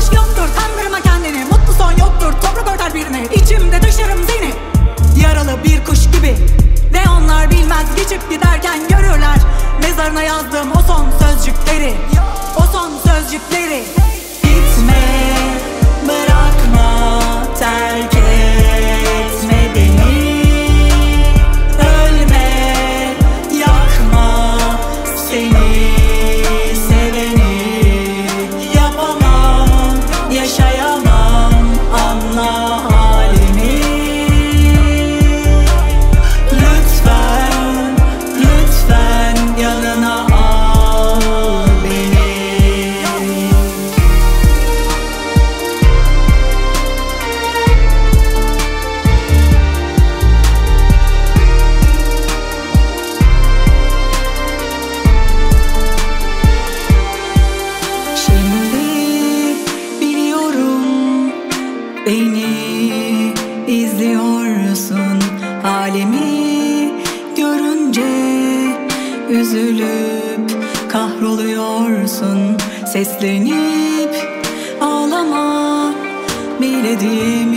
aşk yoktur, kandırma kendini. Mutlu son yoktur, toprak örter birini. İçimde taşırım seni, yaralı bir kuş gibi. Ve onlar bilmez, geçip giderken görürler mezarına yazdığım o son sözcükleri. O son sözcükleri. Gitme, bırakma, terk etme beni. Ölme, yakma seni seveni. Yapamam, yaşayamam, anla halimi. Lütfen, lütfen yanına al beni. Şimdi biliyorum beni izliyorsun. Halimi görünce üzülüp kahroluyorsun. Seslenip ağlama bile diyemiyorsun.